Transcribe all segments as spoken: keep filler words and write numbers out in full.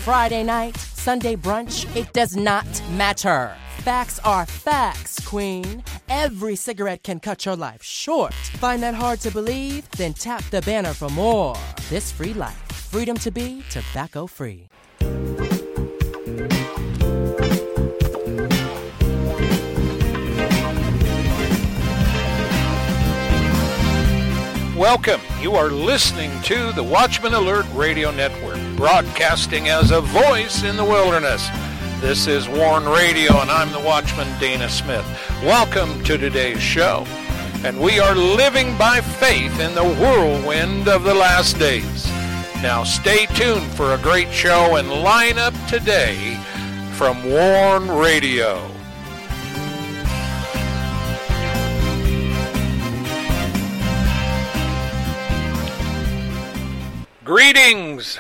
Friday night, Sunday brunch, it does not matter. Facts are facts, queen. Every cigarette can cut your life short. Find that hard to believe? Then tap the banner for more. This free life. Freedom to be tobacco free. Welcome. You are listening to the Watchman Alert Radio Network, broadcasting as a voice in the wilderness. This is Warn Radio, and I'm the Watchman, Dana Smith. Welcome to today's show. And we are living by faith in the whirlwind of the last days. Now stay tuned for a great show and line up today from Warn Radio. Greetings.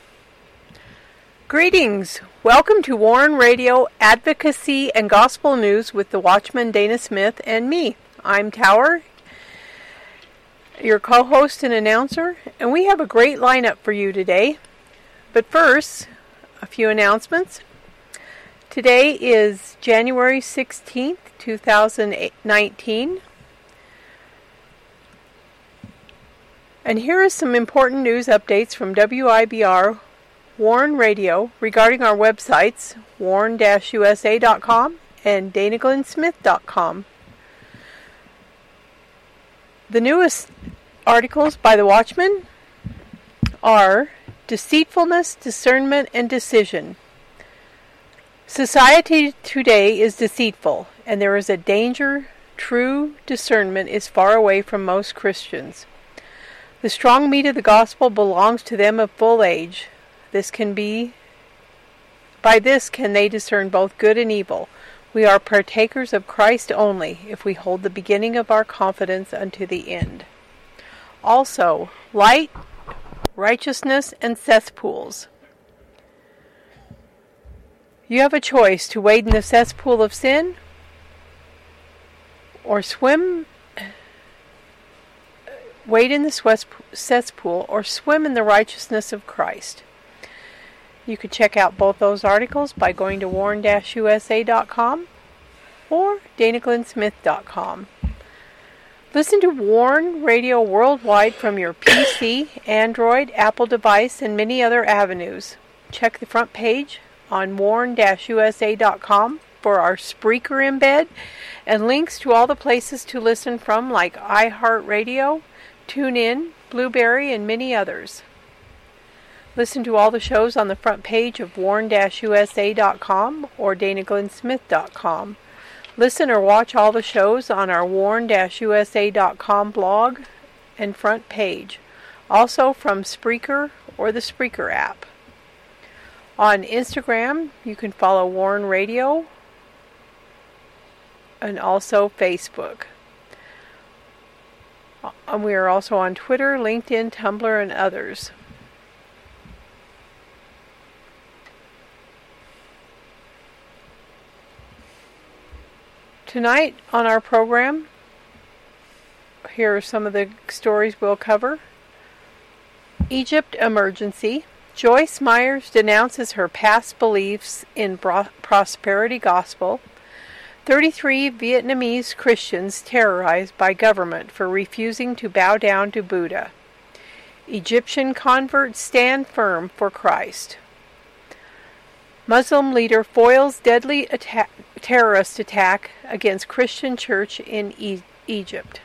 Greetings. Welcome to Warn Radio Advocacy and Gospel News with the Watchman Dana Smith and me. I'm Tower, your co-host and announcer, and we have a great lineup for you today. But first, a few announcements. Today is January sixteenth, two thousand nineteen. And here is some important news updates from W I B R Warn Radio regarding our websites, warn dash U S A dot com and dana glenn smith dot com. The newest articles by the Watchman are Deceitfulness, Discernment, and Decision. Society today is deceitful, and there is a danger true discernment is far away from most Christians. The strong meat of the gospel belongs to them of full age. This can be, by this can they discern both good and evil. We are partakers of Christ only, if we hold the beginning of our confidence unto the end. Also, light, righteousness, and cesspools. You have a choice to wade in the cesspool of sin, or swim wade in the cesspool, or swim in the righteousness of Christ. You can check out both those articles by going to warn dash U S A dot com or dana glenn smith dot com. Listen to Warn Radio worldwide from your P C, Android, Apple device, and many other avenues. Check the front page on warn dash U S A dot com for our Spreaker embed and links to all the places to listen from, like iHeartRadio, TuneIn, Blueberry, and many others. Listen to all the shows on the front page of warn dash U S A dot com or dana glenn smith dot com. Listen or watch all the shows on our warn dash U S A dot com blog and front page. Also from Spreaker or the Spreaker app. On Instagram, you can follow Warn Radio and also Facebook. And we are also on Twitter, LinkedIn, Tumblr, and others. Tonight on our program, here are some of the stories we'll cover. Egypt emergency. Joyce Myers denounces her past beliefs in bro- prosperity gospel. thirty-three Vietnamese Christians terrorized by government for refusing to bow down to Buddha. Egyptian converts stand firm for Christ. Muslim leader foils deadly atta- terrorist attack against Christian church in e- Egypt.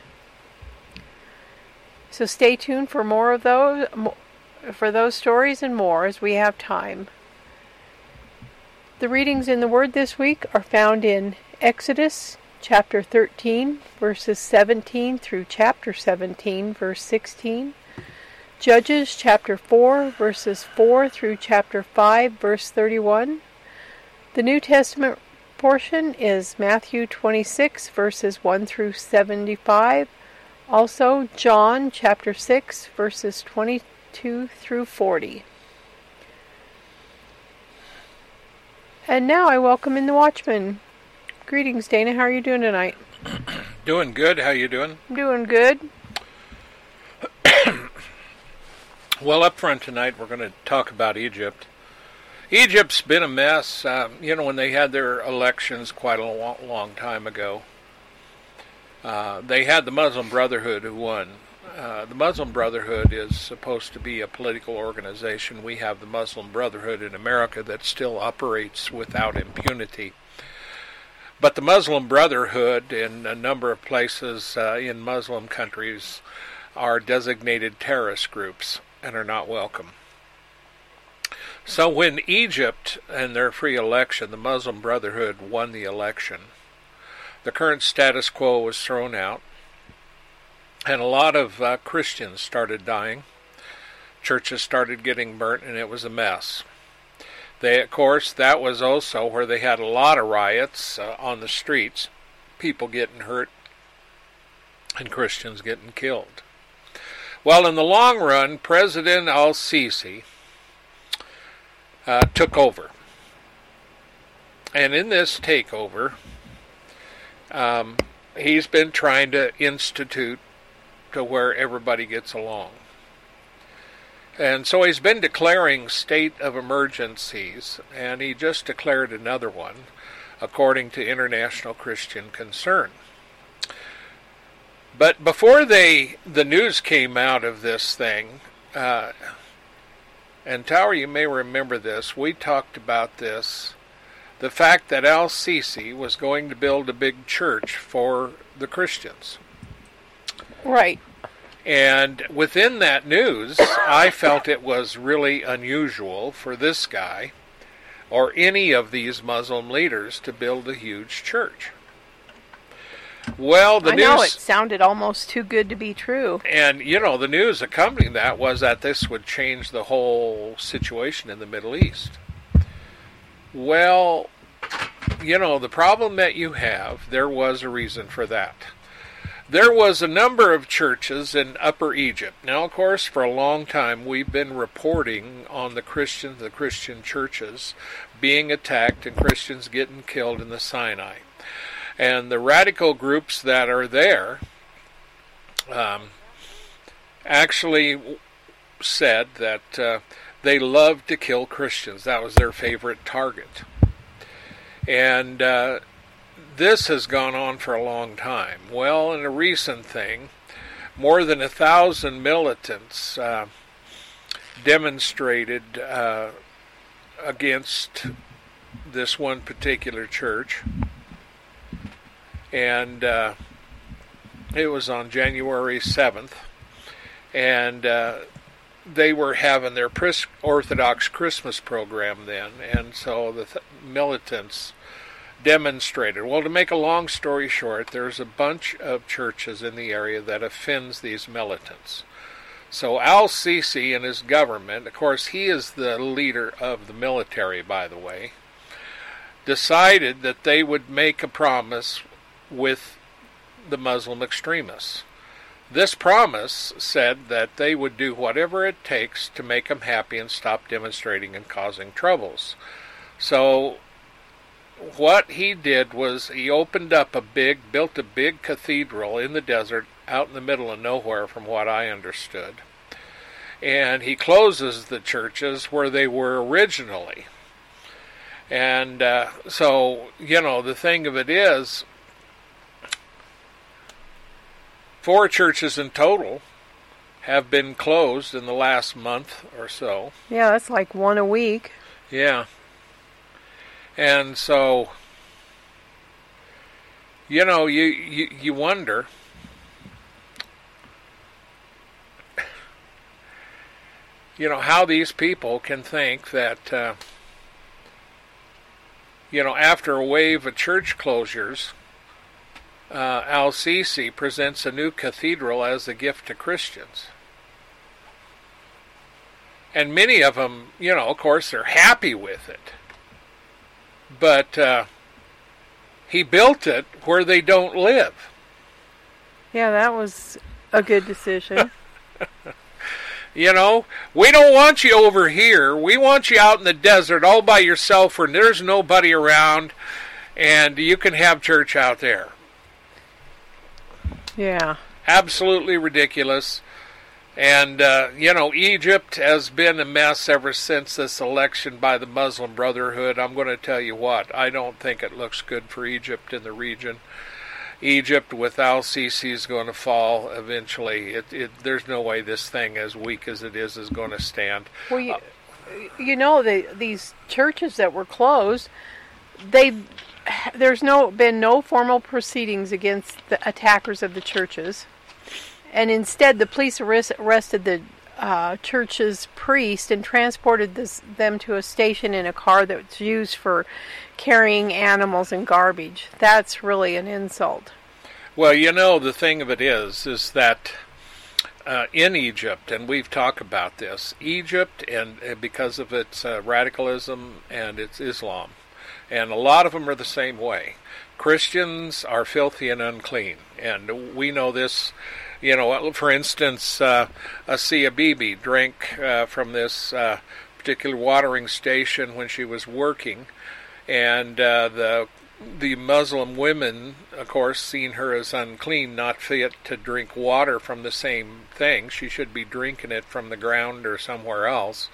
So stay tuned for more of those, for those stories and more as we have time. The readings in the Word this week are found in Exodus chapter thirteen, verses seventeen through chapter seventeen, verse sixteen. Judges chapter four, verses four through chapter five, verse thirty-one. The New Testament portion is Matthew twenty-six, verses one through seventy-five. Also, John chapter six, verses twenty-two through forty. And now I welcome in the Watchman. Greetings, Dana. How are you doing tonight? Doing good. How you doing? I'm doing good. Well, up front tonight, we're going to talk about Egypt. Egypt's been a mess. Uh, you know, when they had their elections quite a long, long time ago, uh, they had the Muslim Brotherhood who won. Uh, the Muslim Brotherhood is supposed to be a political organization. We have the Muslim Brotherhood in America that still operates without impunity. But the Muslim Brotherhood in a number of places uh, in Muslim countries are designated terrorist groups and are not welcome. So when Egypt and their free election, the Muslim Brotherhood won the election, the current status quo was thrown out, and a lot of uh, Christians started dying. Churches started getting burnt, and it was a mess. They, of course, that was also where they had a lot of riots uh, on the streets, people getting hurt, and Christians getting killed. Well, in the long run, President al-Sisi uh, took over. And in this takeover, um, he's been trying to institute to where everybody gets along. And so he's been declaring state of emergencies, and he just declared another one, according to International Christian Concern. But before they, the news came out of this thing, uh, and Tower, you may remember this, we talked about this, the fact that al-Sisi was going to build a big church for the Christians. Right. And within that news, I felt it was really unusual for this guy or any of these Muslim leaders to build a huge church. Well, the I news... know, it sounded almost too good to be true. And, you know, the news accompanying that was that this would change the whole situation in the Middle East. Well, you know, the problem that you have, there was a reason for that. There was a number of churches in Upper Egypt. Now, of course, for a long time we've been reporting on the Christian, the Christian churches being attacked and Christians getting killed in the Sinai. And the radical groups that are there um, actually said that uh, they loved to kill Christians. That was their favorite target. And uh, this has gone on for a long time. Well, in a recent thing, more than a thousand militants uh, demonstrated uh, against this one particular church. And uh, it was on January seventh. And uh, they were having their Orthodox Christmas program then. And so the th- militants demonstrated. Well, to make a long story short, there's a bunch of churches in the area that offends these militants. So al-Sisi and his government, of course he is the leader of the military, by the way, decided that they would make a promise with the Muslim extremists. This promise said that they would do whatever it takes to make them happy and stop demonstrating and causing troubles. So what he did was he opened up a big, built a big cathedral in the desert out in the middle of nowhere from what I understood. And he closes the churches where they were originally. And uh, so, you know, the thing of it is, four churches in total have been closed in the last month or so. Yeah, that's like one a week. Yeah. And so, you know, you, you, you wonder, you know, how these people can think that, uh, you know, after a wave of church closures, uh, al-Sisi presents a new cathedral as a gift to Christians. And many of them, you know, of course, they're happy with it. But uh, he built it where they don't live. Yeah, that was a good decision. You know, we don't want you over here. We want you out in the desert all by yourself where there's nobody around and you can have church out there. Yeah. Absolutely ridiculous. And, uh, you know, Egypt has been a mess ever since this election by the Muslim Brotherhood. I'm going to tell you what, I don't think it looks good for Egypt in the region. Egypt with al-Sisi is going to fall eventually. It, it, there's no way this thing, as weak as it is, is going to stand. Well, you, uh, you know, the, these churches that were closed, they there's no been no formal proceedings against the attackers of the churches. And instead, the police arrest, arrested the uh, church's priest and transported this, them to a station in a car that's used for carrying animals and garbage. That's really an insult. Well, you know, the thing of it is, is that uh, in Egypt, and we've talked about this, Egypt, and uh, because of its uh, radicalism and its Islam, and a lot of them are the same way. Christians are filthy and unclean, and we know this. You know, for instance, uh, Asia Bibi drank uh, from this uh, particular watering station when she was working, and uh, the the Muslim women, of course, seen her as unclean, not fit to drink water from the same thing. She should be drinking it from the ground or somewhere else.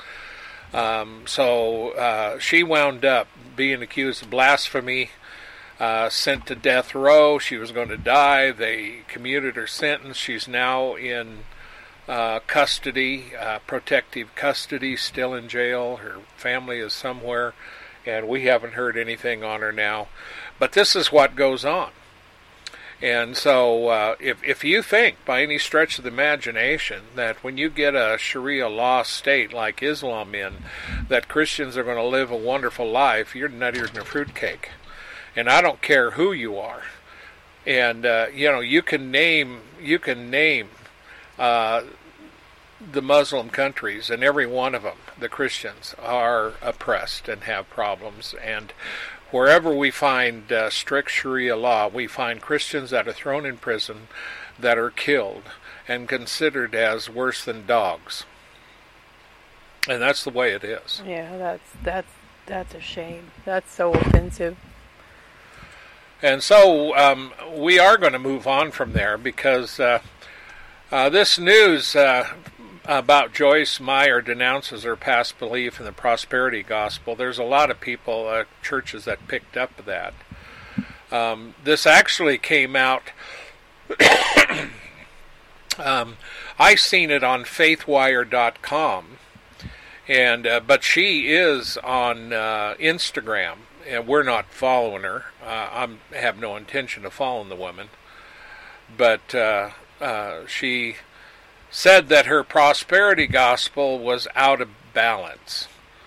Um, so uh, she wound up being accused of blasphemy. Uh, sent to death row. She was going to die. They commuted her sentence. She's now in uh, custody, uh, protective custody, still in jail. Her family is somewhere, and we haven't heard anything on her now. But this is what goes on. And so uh, if, if you think, by any stretch of the imagination, that when you get a Sharia law state like Islam in, that Christians are going to live a wonderful life, you're nuttier than a fruitcake. And I don't care who you are, and uh, you know you can name you can name uh, the Muslim countries, and every one of them, the Christians are oppressed and have problems. And wherever we find uh, strict Sharia law, we find Christians that are thrown in prison, that are killed, and considered as worse than dogs. And that's the way it is. Yeah, that's that's that's a shame. That's so offensive. And so um, we are going to move on from there, because uh, uh, this news uh, about Joyce Meyer denounces her past belief in the prosperity gospel. There's a lot of people, uh, churches that picked up that. Um, this actually came out, um, I seen it on faithwire dot com, and uh, but she is on uh, Instagram. And we're not following her. Uh, I have no intention of following the woman. But uh, uh, she said that her prosperity gospel was out of balance.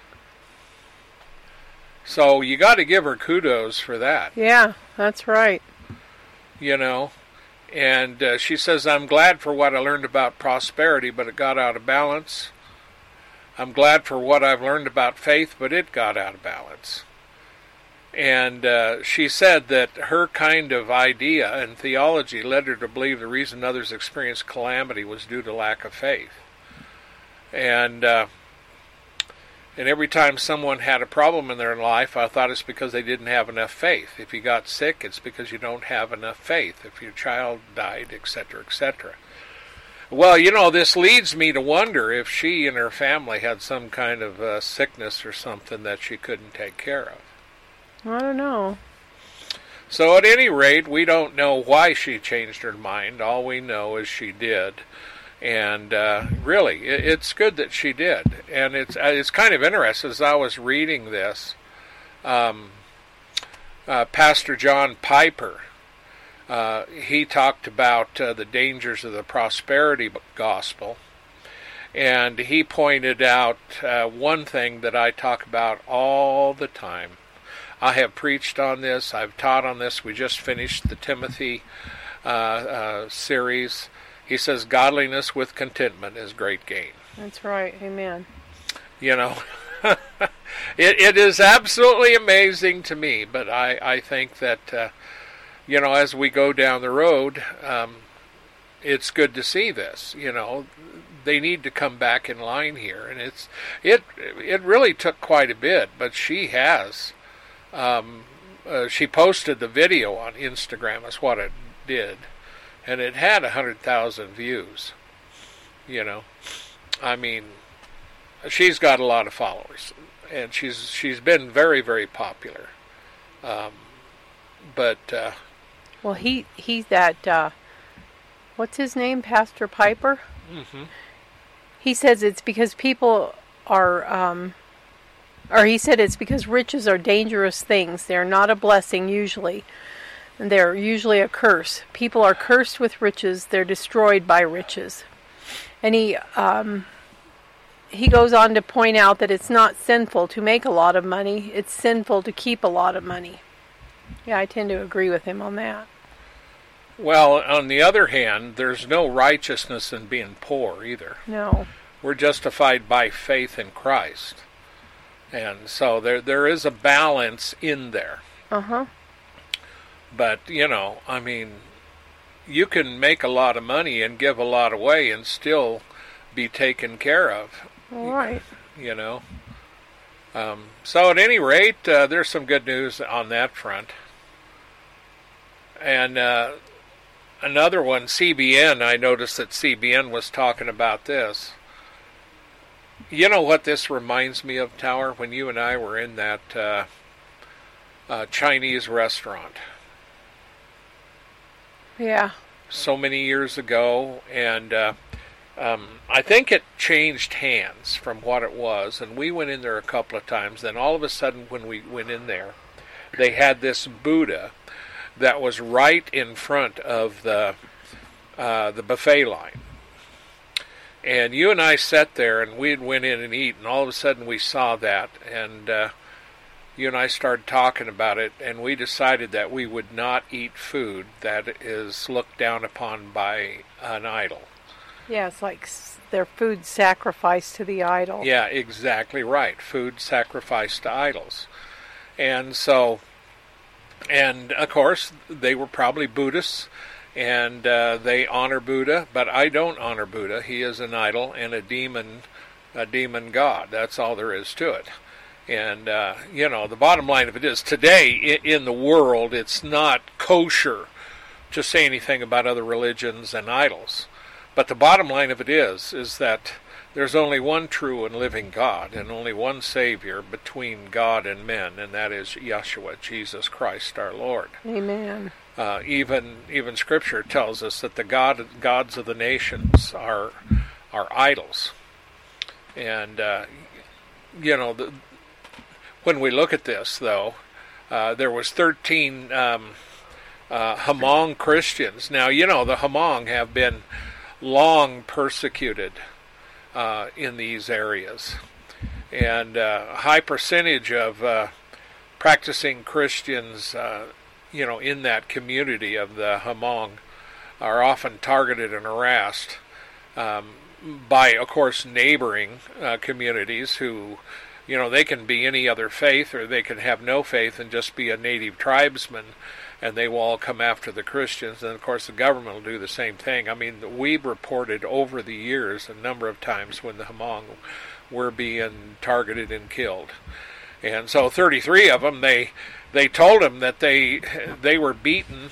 So you got to give her kudos for that. Yeah, that's right. You know, and uh, she says, I'm glad for what I learned about prosperity, but it got out of balance. I'm glad for what I've learned about faith, but it got out of balance. And uh, she said that her kind of idea and theology led her to believe the reason others experienced calamity was due to lack of faith. And uh, and every time someone had a problem in their life, I thought it's because they didn't have enough faith. If you got sick, it's because you don't have enough faith. If your child died, et cetera, et cetera. Well, you know, this leads me to wonder if she and her family had some kind of uh, sickness or something that she couldn't take care of. I don't know. So at any rate, we don't know why she changed her mind. All we know is she did. And uh, really, it, it's good that she did. And it's uh, it's kind of interesting. As I was reading this, um, uh, Pastor John Piper, uh, he talked about uh, the dangers of the prosperity gospel. And he pointed out uh, one thing that I talk about all the time. I have preached on this. I've taught on this. We just finished the Timothy uh, uh, series. He says, godliness with contentment is great gain. That's right. Amen. You know, it, it is absolutely amazing to me, but I, I think that, uh, you know, as we go down the road, um, it's good to see this. You know, they need to come back in line here. And it's it it really took quite a bit, but she has. Um, uh, she posted the video on Instagram, is what it did, and it had one hundred thousand views. You know, I mean, she's got a lot of followers, and she's she's been very, very popular. Um, but uh, well, he he's that uh, what's his name, Pastor Piper. Mm-hmm. He says it's because people are, um, or he said it's because riches are dangerous things. They're not a blessing usually. They're usually a curse. People are cursed with riches. They're destroyed by riches. And he um, he goes on to point out that it's not sinful to make a lot of money. It's sinful to keep a lot of money. Yeah, I tend to agree with him on that. Well, on the other hand, there's no righteousness in being poor either. No. We're justified by faith in Christ. And so there there is a balance in there. Uh-huh. But, you know, I mean, you can make a lot of money and give a lot away and still be taken care of. All right. You know. Um, so at any rate, uh, there's some good news on that front. And uh, another one, C B N, I noticed that C B N was talking about this. You know what this reminds me of, Tower? When you and I were in that uh, uh, Chinese restaurant. Yeah. So many years ago, and uh, um, I think it changed hands from what it was, and we went in there a couple of times. Then all of a sudden, when we went in there, they had this Buddha that was right in front of the uh, the buffet line. And you and I sat there, and we went in and eat, and all of a sudden we saw that, and uh, you and I started talking about it, and we decided that we would not eat food that is looked down upon by an idol. Yeah, it's like their food sacrificed to the idol. Yeah, exactly right. Food sacrificed to idols. And so, and of course, they were probably Buddhists, and uh, they honor Buddha, but I don't honor Buddha. He is an idol and a demon, a demon god. That's all there is to it. And, uh, you know, the bottom line of it is, today in the world, it's not kosher to say anything about other religions and idols. But the bottom line of it is, is that there's only one true and living God, and only one Savior between God and men, and that is Yeshua, Jesus Christ, our Lord. Amen. Uh, even even Scripture tells us that the God gods of the nations are are idols. And, uh, you know, the when we look at this, though, uh, there was thirteen um, uh, Hmong Christians. Now, you know, the Hmong have been long persecuted uh, in these areas. And uh, a high percentage of uh, practicing Christians, uh, you know, in that community of the Hmong are often targeted and harassed um, by, of course, neighboring uh, communities who, you know, they can be any other faith, or they can have no faith and just be a native tribesman, and they will all come after the Christians. And, of course, the government will do the same thing. I mean, we've reported over the years a number of times when the Hmong were being targeted and killed. And so thirty-three of them, they they told them that they they were beaten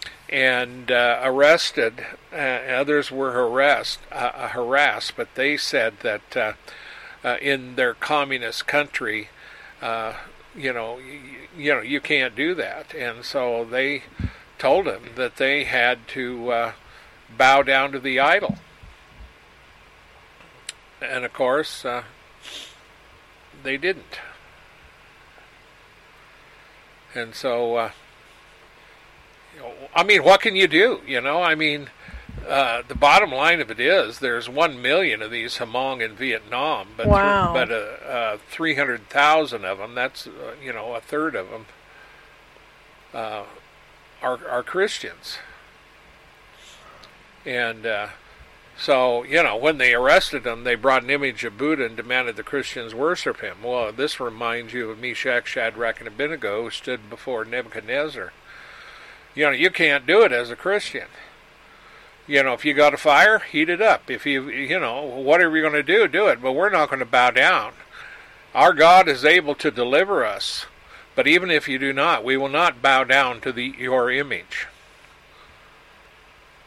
and uh, arrested. Uh, others were harassed, uh, harassed, but they said that uh, Uh, in their communist country, uh, you know, you, you know, you can't do that, and so they told him that they had to uh, bow down to the idol. And of course, uh, they didn't. And so, uh, you know, I mean, what can you do? You know, I mean. Uh, the bottom line of it is, there's one million of these Hmong in Vietnam, but wow. th- but uh, uh, three hundred thousand of them, that's uh, you know a third of them, uh, are are Christians. And uh, so you know when they arrested them, they brought an image of Buddha and demanded the Christians worship him. Well, this reminds you of Meshach, Shadrach, and Abednego, who stood before Nebuchadnezzar. You know, you can't do it as a Christian. You know, if you got a fire, heat it up. If you, you know, whatever you're going to do, do it. But we're not going to bow down. Our God is able to deliver us. But even if you do not, we will not bow down to the your image.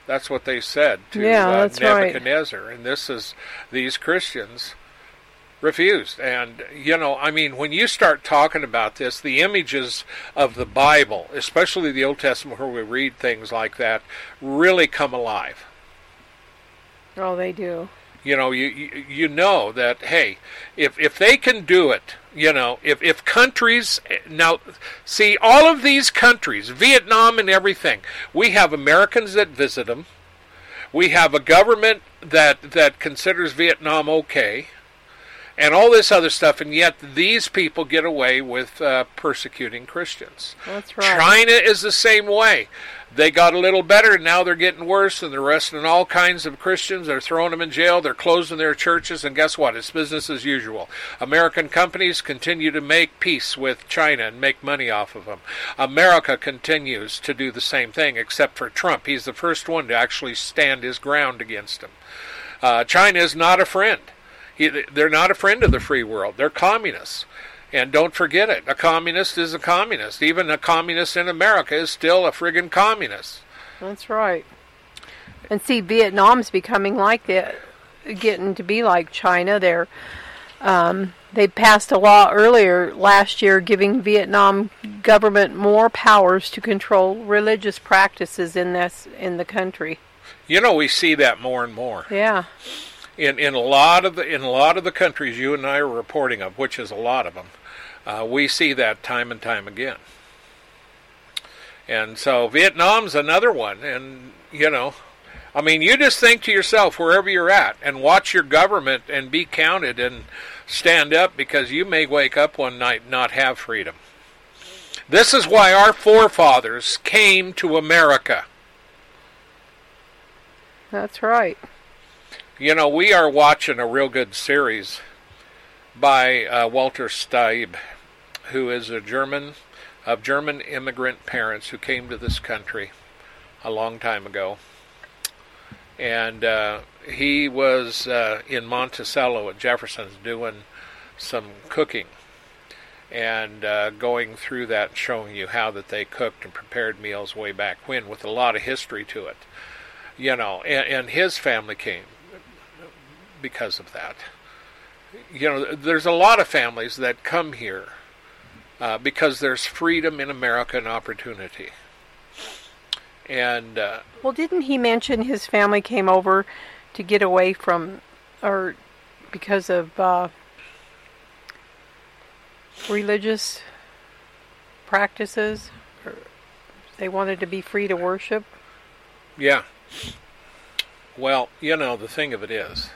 That's what they said to yeah, uh, that's Nebuchadnezzar. Right. And this is, these Christians refused. And, you know, I mean, when you start talking about this, the images of the Bible, especially the Old Testament where we read things like that, really come alive. Oh, they do. You know, you, you you know that, hey, if if they can do it, you know, if, if countries, now, see, all of these countries, Vietnam and everything, we have Americans that visit them. We have a government that, that considers Vietnam okay, and all this other stuff, and yet these people get away with uh, persecuting Christians. That's right. China is the same way. They got a little better, and now they're getting worse, and they're arresting all kinds of Christians. They're throwing them in jail. They're closing their churches, and guess what? It's business as usual. American companies continue to make peace with China and make money off of them. America continues to do the same thing, except for Trump. He's the first one to actually stand his ground against them. Uh, China is not a friend. He, they're not a friend of the free world. They're communists. And don't forget it. A communist is a communist. Even a communist in America is still a friggin' communist. That's right. And see, Vietnam's becoming like that, getting to be like China. They're, um, they passed a law earlier last year giving Vietnam government more powers to control religious practices in this in the country. You know, we see that more and more. Yeah. In in a lot of the in a lot of the countries you and I are reporting of, which is a lot of them, uh, we see that time and time again. And so Vietnam's another one, and you know, I mean, you just think to yourself wherever you're at, and watch your government and be counted and stand up, because you may wake up one night and not have freedom. This is why our forefathers came to America. That's right. You know, we are watching a real good series by uh, Walter Staib, who is a German, of German immigrant parents who came to this country a long time ago. And uh, he was uh, in Monticello at Jefferson's doing some cooking and uh, going through that and showing you how that they cooked and prepared meals way back when, with a lot of history to it. You know, and, and his family came because of that. You know, there's a lot of families that come here uh, because there's freedom in America and opportunity. And uh, well, didn't he mention his family came over to get away from, or because of uh, religious practices? Or they wanted to be free to worship? Yeah. Well, you know, the thing of it is,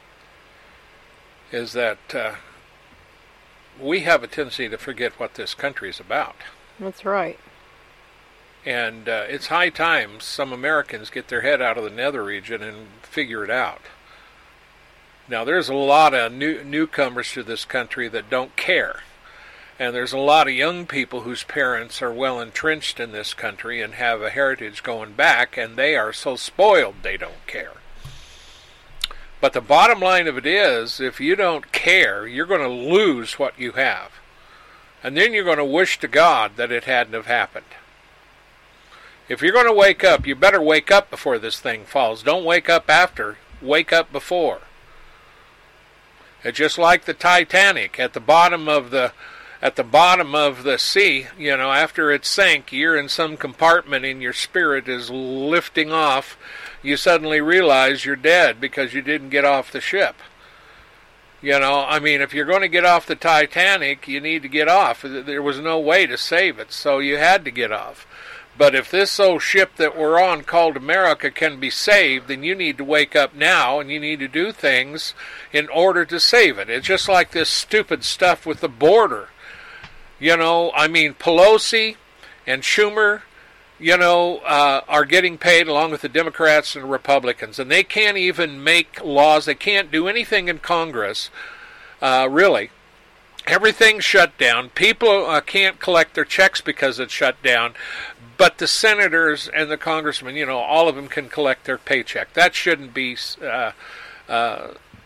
is that uh, we have a tendency to forget what this country is about. That's right. And uh, it's high time some Americans get their head out of the nether region and figure it out. Now, there's a lot of new newcomers to this country that don't care. And there's a lot of young people whose parents are well entrenched in this country and have a heritage going back, and they are so spoiled they don't care. But the bottom line of it is, if you don't care, you're going to lose what you have. And then you're going to wish to God that it hadn't have happened. If you're going to wake up, you better wake up before this thing falls. Don't wake up after. Wake up before. It's just like the Titanic at the bottom of the at the bottom of the sea. You know, after it sank, you're in some compartment and your spirit is lifting off. You suddenly realize you're dead because you didn't get off the ship. You know, I mean, if you're going to get off the Titanic, you need to get off. There was no way to save it, so you had to get off. But if this old ship that we're on called America can be saved, then you need to wake up now and you need to do things in order to save it. It's just like this stupid stuff with the border. You know, I mean, Pelosi and Schumer, you know, uh, are getting paid along with the Democrats and Republicans. And they can't even make laws. They can't do anything in Congress, uh, really. Everything's shut down. People uh, can't collect their checks because it's shut down. But the senators and the congressmen, you know, all of them can collect their paycheck. That shouldn't be uh, uh,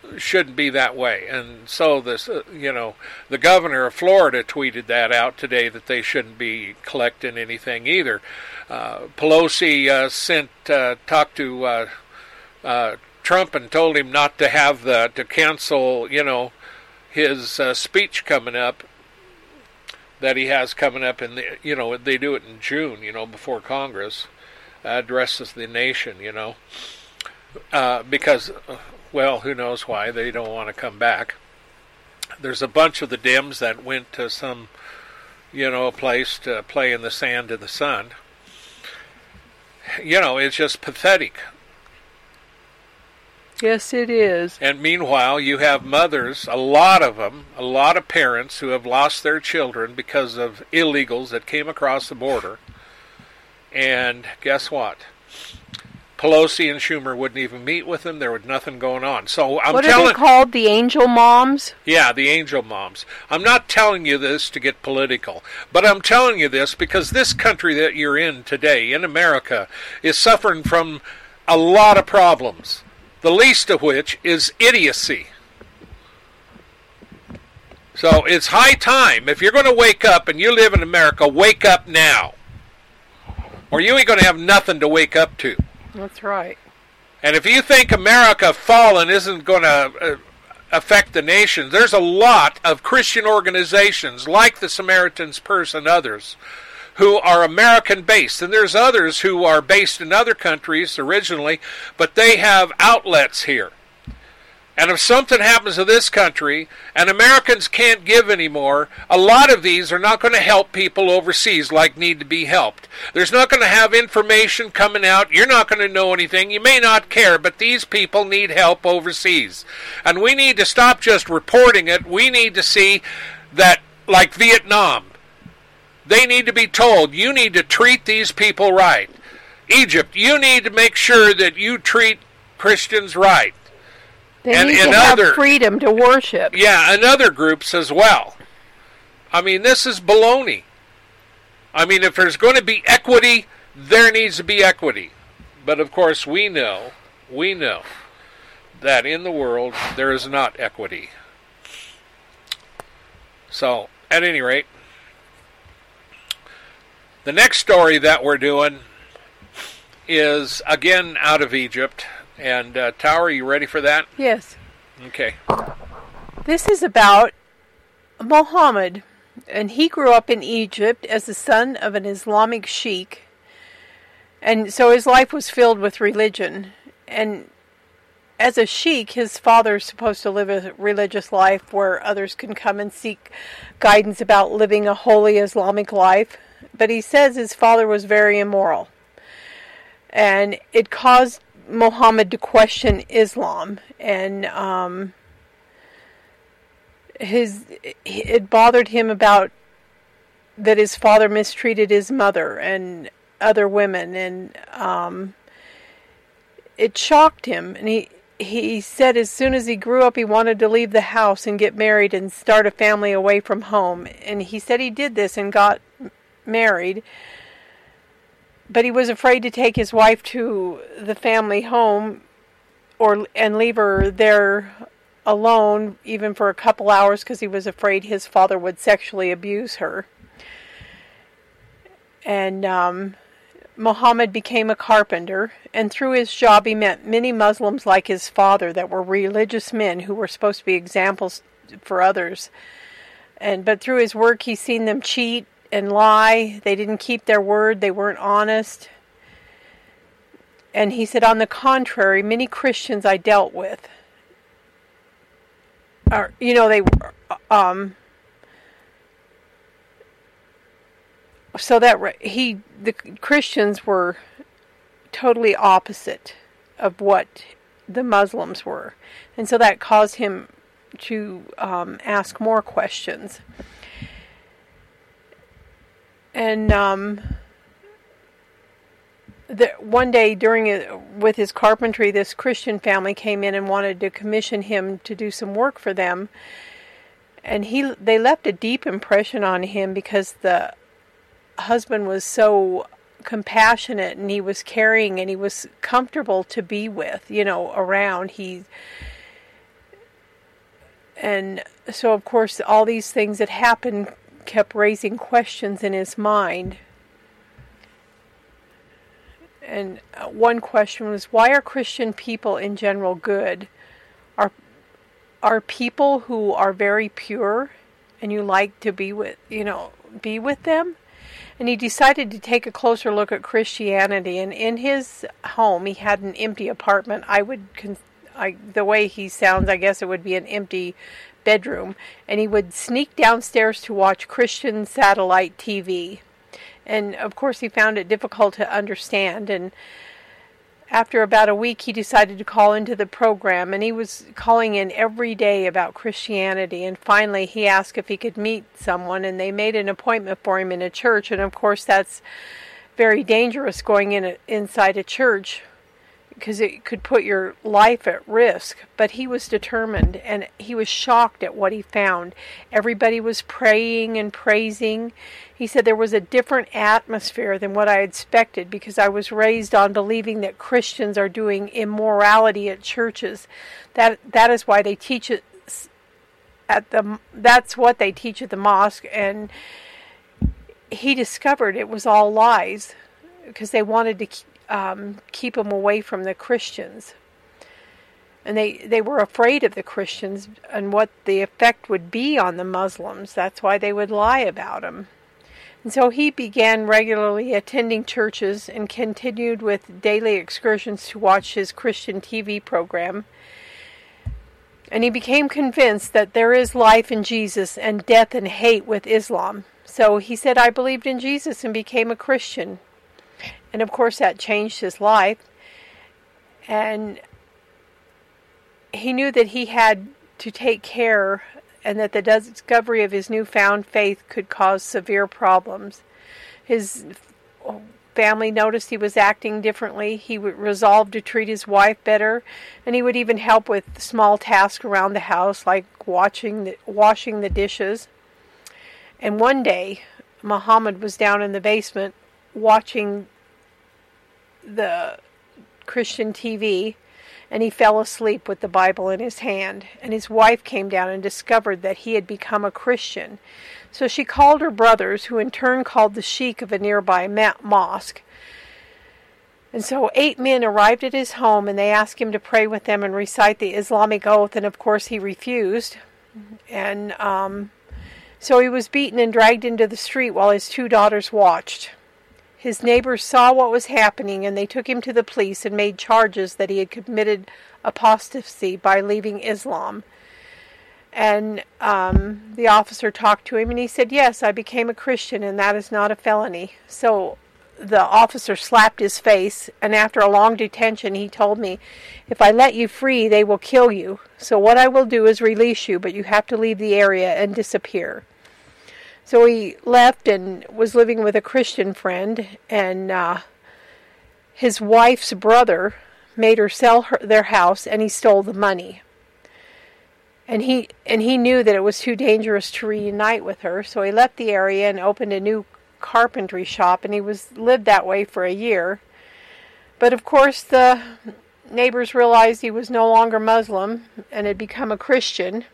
shouldn't be that way. And so this, uh, you know, the governor of Florida tweeted that out today, that they shouldn't be collecting anything either. Uh, Pelosi uh, sent uh, talked to uh, uh, Trump and told him not to have the to cancel, you know, his uh, speech coming up that he has coming up in the, you know, they do it in June, you know, before Congress uh, addresses the nation, you know, uh, because. Uh, Well, who knows why they don't want to come back. There's a bunch of the Dems that went to some, you know, place to play in the sand in the sun. You know, it's just pathetic. Yes, it is. And meanwhile, you have mothers, a lot of them, a lot of parents who have lost their children because of illegals that came across the border. And guess what? Pelosi and Schumer wouldn't even meet with them. There was nothing going on. So I'm what telling. What are they called? The angel moms? Yeah, the angel moms. I'm not telling you this to get political, but I'm telling you this because this country that you're in today, in America, is suffering from a lot of problems. The least of which is idiocy. So it's high time. If you're going to wake up and you live in America, wake up now, or you ain't going to have nothing to wake up to. That's right. And if you think America fallen isn't going to uh, affect the nation, there's a lot of Christian organizations like the Samaritan's Purse and others who are American-based. And there's others who are based in other countries originally, but they have outlets here. And if something happens to this country and Americans can't give anymore, a lot of these are not going to help people overseas like need to be helped. There's not going to have information coming out. You're not going to know anything. You may not care, but these people need help overseas. And we need to stop just reporting it. We need to see that, like Vietnam, they need to be told, you need to treat these people right. Egypt, you need to make sure that you treat Christians right. They and, need and to have other, freedom to worship. Yeah, and other groups as well. I mean, this is baloney. I mean, if there's going to be equity, there needs to be equity. But of course, we know, we know that in the world there is not equity. So, at any rate, the next story that we're doing is again out of Egypt. And, uh, Tower, are you ready for that? Yes. Okay. This is about Muhammad, and he grew up in Egypt as the son of an Islamic sheikh, and so his life was filled with religion. And as a sheikh, his father is supposed to live a religious life where others can come and seek guidance about living a holy Islamic life. But he says his father was very immoral, and it caused Muhammad to question Islam, and um, his it bothered him about that his father mistreated his mother and other women, and um, it shocked him. And he he said as soon as he grew up, he wanted to leave the house and get married and start a family away from home. And he said he did this and got married. But he was afraid to take his wife to the family home or and leave her there alone, even for a couple hours, because he was afraid his father would sexually abuse her. And um, Muhammad became a carpenter, and through his job he met many Muslims like his father that were religious men who were supposed to be examples for others. And but through his work he's seen them cheat and lie. They didn't keep their word. They weren't honest. And he said, on the contrary, many Christians I dealt with, are, you know, they, um, so that he, the Christians were totally opposite of what the Muslims were. And so that caused him to um, ask more questions. And um, the, one day during it, with his carpentry, this Christian family came in and wanted to commission him to do some work for them. And he, they left a deep impression on him because the husband was so compassionate and he was caring and he was comfortable to be with, you know, around. He, And so, of course, all these things that happened kept raising questions in his mind. And one question was, why are Christian people in general good? Are are people who are very pure and you like to be with, you know, be with them? And he decided to take a closer look at Christianity. And in his home, he had an empty apartment. I would, I, the way he sounds, I guess it would be an empty bedroom. And he would sneak downstairs to watch Christian satellite T V. And of course he found it difficult to understand, and after about a week he decided to call into the program, and he was calling in every day about Christianity, and finally he asked if he could meet someone, and they made an appointment for him in a church. And of course that's very dangerous, going in a, inside a church, because it could put your life at risk. But he was determined, and he was shocked at what he found. Everybody was praying and praising. He said there was a different atmosphere than what I had expected, because I was raised on believing that Christians are doing immorality at churches. That that is why they teach it at the that's what they teach at the mosque. And he discovered it was all lies, because they wanted to keep Um, keep them away from the Christians. And they, they were afraid of the Christians and what the effect would be on the Muslims. That's why they would lie about them. And so he began regularly attending churches and continued with daily excursions to watch his Christian T V program. And he became convinced that there is life in Jesus and death and hate with Islam. So he said, I believed in Jesus and became a Christian. And of course that changed his life. And he knew that he had to take care, and that the discovery of his newfound faith could cause severe problems. His family noticed he was acting differently. He would resolve to treat his wife better, and he would even help with small tasks around the house, like watching the, washing the dishes. And one day, Muhammad was down in the basement watching the Christian T V, and he fell asleep with the Bible in his hand. And his wife came down and discovered that he had become a Christian. So she called her brothers, who in turn called the sheikh of a nearby mosque. And so eight men arrived at his home, and they asked him to pray with them and recite the Islamic oath, and of course he refused. And um, so he was beaten and dragged into the street while his two daughters watched. His neighbors saw what was happening, and they took him to the police and made charges that he had committed apostasy by leaving Islam. And um, the officer talked to him, and he said, yes, I became a Christian, and that is not a felony. So the officer slapped his face, and after a long detention, he told me, if I let you free, they will kill you. So what I will do is release you, but you have to leave the area and disappear. So he left and was living with a Christian friend, and uh, his wife's brother made her sell her, their house, and he stole the money. And he and he knew that it was too dangerous to reunite with her, so he left the area and opened a new carpentry shop, and he was lived that way for a year. But of course the neighbors realized he was no longer Muslim and had become a Christian.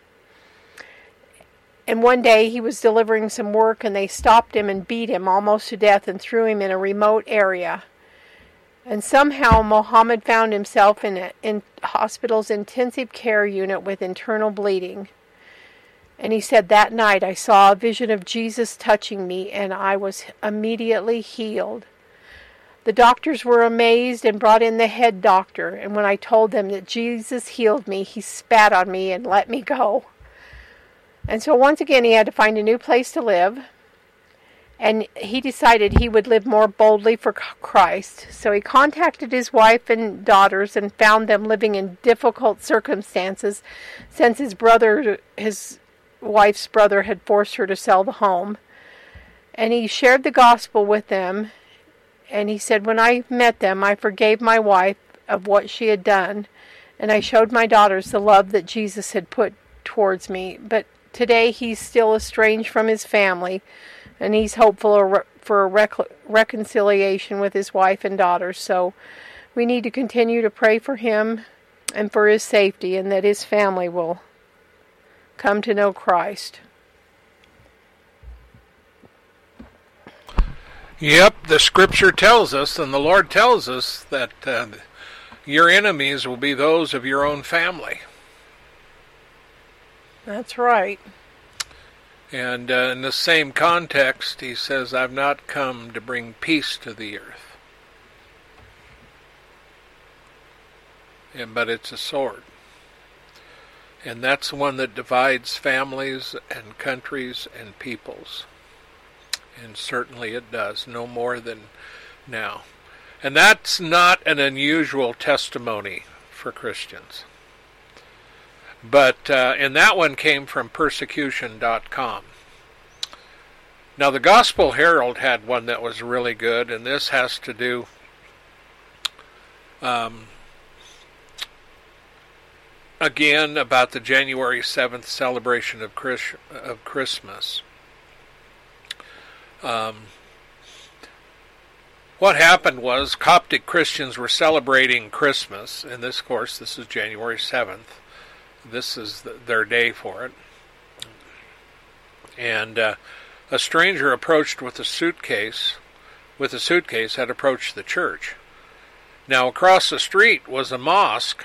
And one day he was delivering some work, and they stopped him and beat him almost to death and threw him in a remote area. And somehow Muhammad found himself in a in hospital's intensive care unit with internal bleeding. And he said, that night I saw a vision of Jesus touching me, and I was immediately healed. The doctors were amazed and brought in the head doctor, and when I told them that Jesus healed me, he spat on me and let me go. And so once again he had to find a new place to live, and he decided he would live more boldly for Christ. So he contacted his wife and daughters and found them living in difficult circumstances, since his brother, his wife's brother, had forced her to sell the home. And he shared the gospel with them, and he said, when I met them, I forgave my wife of what she had done, and I showed my daughters the love that Jesus had put towards me. But today he's still estranged from his family, and he's hopeful for a rec- reconciliation with his wife and daughters. So we need to continue to pray for him and for his safety, and that his family will come to know Christ. Yep, the scripture tells us, and the Lord tells us, that uh, your enemies will be those of your own family. That's right. And uh, in the same context, he says, I've not come to bring peace to the earth. And, but it's a sword. And that's one that divides families and countries and peoples. And certainly it does, no more than now. And that's not an unusual testimony for Christians. But, uh, and that one came from persecution dot com. Now, the Gospel Herald had one that was really good, and this has to do um, again about the January seventh celebration of, Chris, of Christmas. Um, what happened was Coptic Christians were celebrating Christmas, and this, of course, this is January seventh. This is the, their day for it. And uh, a stranger approached with a suitcase, with a suitcase had approached the church. Now, across the street was a mosque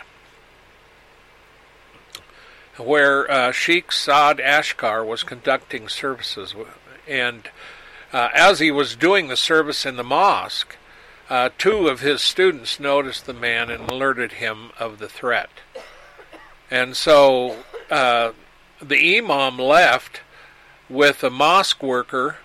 where uh, Sheikh Saad Ashkar was conducting services. And uh, as he was doing the service in the mosque, uh, two of his students noticed the man and alerted him of the threat. And so uh, the imam left with a mosque worker,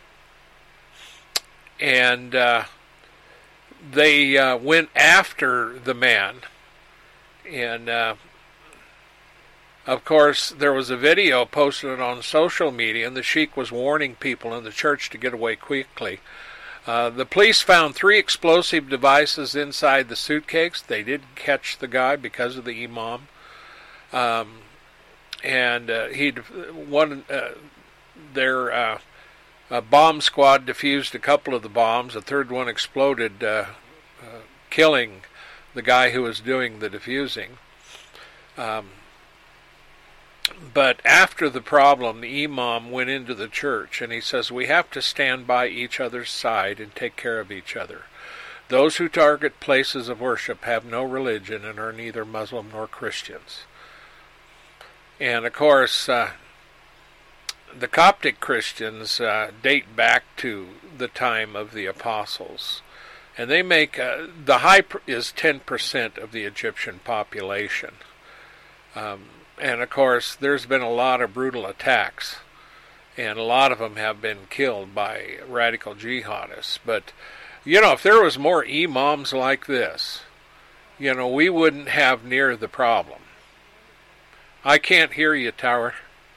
and uh, they uh, went after the man. And uh, of course, there was a video posted on social media, and the sheikh was warning people in the church to get away quickly. Uh, the police found three explosive devices inside the suitcase. They did catch the guy because of the imam. Um, and uh, he one uh, their uh, a bomb squad defused a couple of the bombs. A third one exploded, uh, uh, killing the guy who was doing the defusing. Um, but after the problem, the imam went into the church and he says, we have to stand by each other's side and take care of each other. Those who target places of worship have no religion and are neither Muslim nor Christians. And of course, uh, the Coptic Christians uh, date back to the time of the apostles. And they make, uh, the high pr- is ten percent of the Egyptian population. Um, and of course, there's been a lot of brutal attacks. And a lot of them have been killed by radical jihadists. But, you know, if there was more imams like this, you know, we wouldn't have near the problem. I can't hear you, Tower.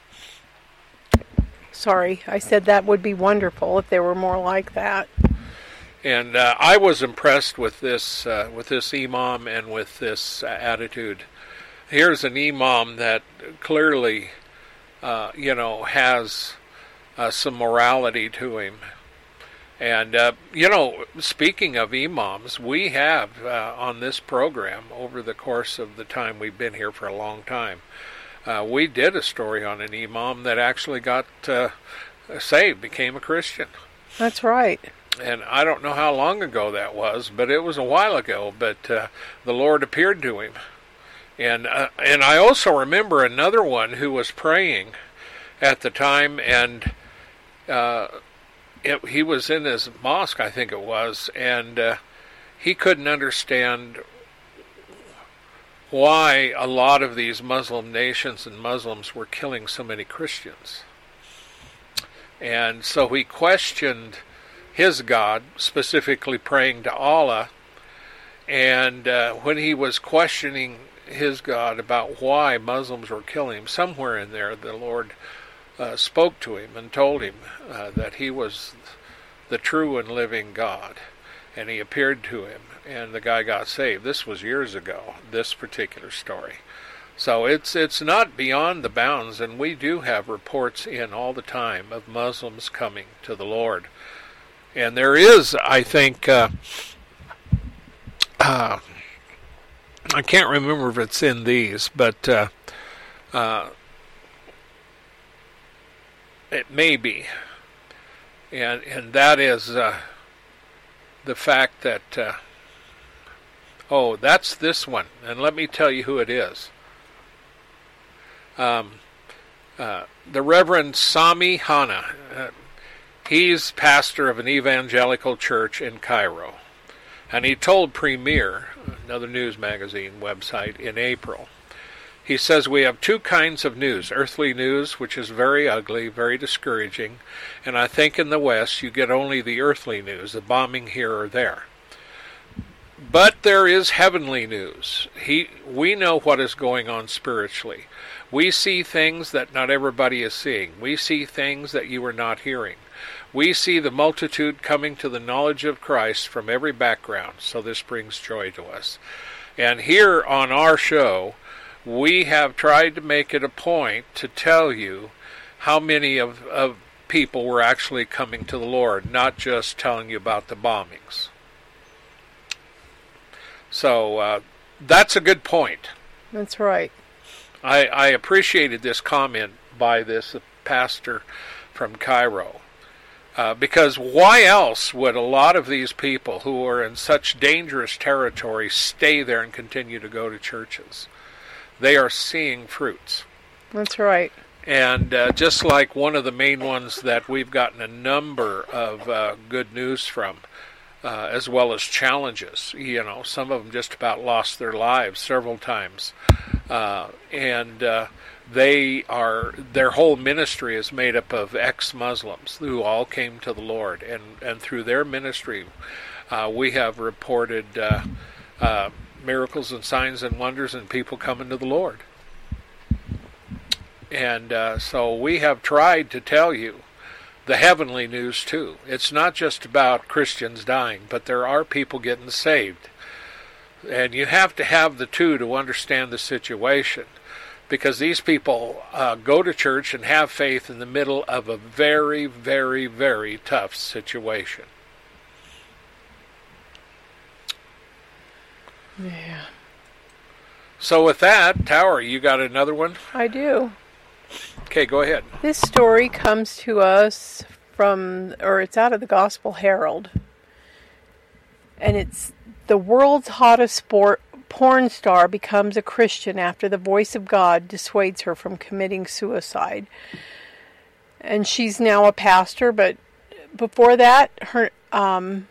Sorry, I said that would be wonderful if there were more like that. And uh, I was impressed with this, uh, with this imam and with this uh, attitude. Here's an imam that clearly, uh, you know, has uh, some morality to him. And, uh, you know, speaking of imams, we have uh, on this program, over the course of the time we've been here for a long time, uh, we did a story on an imam that actually got uh, saved, became a Christian. That's right. And I don't know how long ago that was, but it was a while ago. But uh, the Lord appeared to him. And, uh, and I also remember another one who was praying at the time, and uh, it, he was in his mosque, I think it was, and uh, he couldn't understand why a lot of these Muslim nations and Muslims were killing so many Christians. And so he questioned his God, specifically praying to Allah, and uh, when he was questioning his God about why Muslims were killing him, somewhere in there the Lord uh, spoke to him and told him uh, that he was the true and living God, and he appeared to him, and the guy got saved. This was years ago, this particular story. So it's it's not beyond the bounds, and we do have reports in all the time of Muslims coming to the Lord. And there is, I think, uh, uh, I can't remember if it's in these, but uh, uh, it may be. And, and that is uh, the fact that, uh, oh, that's this one. And let me tell you who it is. Um, uh, the Reverend Sami Hanna. Uh, he's pastor of an evangelical church in Cairo. And he told Premier, another news magazine website, in April, he says, we have two kinds of news. Earthly news, which is very ugly, very discouraging. And I think in the West you get only the earthly news, the bombing here or there. But there is heavenly news. He, we know what is going on spiritually. We see things that not everybody is seeing. We see things that you are not hearing. We see the multitude coming to the knowledge of Christ from every background, so this brings joy to us. And here on our show, we have tried to make it a point to tell you how many of, of people were actually coming to the Lord, not just telling you about the bombings. So uh, that's a good point. That's right. I, I appreciated this comment by this pastor from Cairo. Uh, because why else would a lot of these people who are in such dangerous territory stay there and continue to go to churches? They are seeing fruits. That's right. And uh, just like one of the main ones that we've gotten a number of uh, good news from, uh, as well as challenges. You know, some of them just about lost their lives several times. Uh, and uh, they are, their whole ministry is made up of ex-Muslims who all came to the Lord. And, and through their ministry, uh, we have reported uh, uh, miracles and signs and wonders and people coming to the Lord. And uh, so we have tried to tell you the heavenly news too. It's not just about Christians dying, but there are people getting saved. And you have to have the two to understand the situation, because these people uh, go to church and have faith in the middle of a very, very, very tough situation. Yeah. So with that, Tower, you got another one? I do. Okay, go ahead. This story comes to us from, or it's out of the Gospel Herald. And it's the world's hottest sport, porn star becomes a Christian after the voice of God dissuades her from committing suicide. And she's now a pastor, but before that, her um,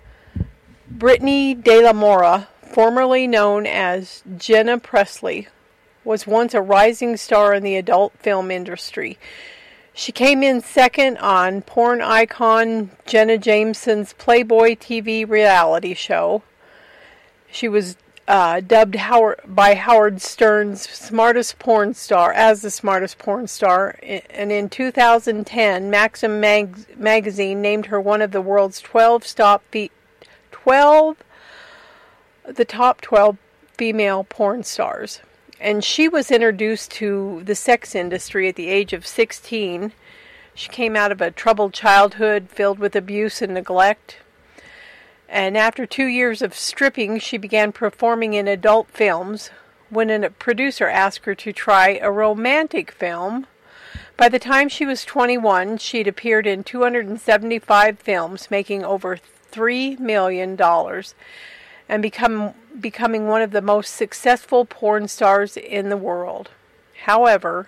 Brittany De La Mora, formerly known as Jenna Presley, was once a rising star in the adult film industry. She came in second on porn icon Jenna Jameson's Playboy T V reality show. She was uh, dubbed Howard, by Howard Stern's smartest porn star as the smartest porn star, and in two thousand ten, Maxim Mag- magazine named her one of the world's twelve top fe- twelve the top twelve female porn stars. And she was introduced to the sex industry at the age of sixteen. She came out of a troubled childhood filled with abuse and neglect. And after two years of stripping, she began performing in adult films when a producer asked her to try a romantic film. By the time she was twenty-one, she'd appeared in two hundred seventy-five films, making over three million dollars. And become becoming one of the most successful porn stars in the world. However,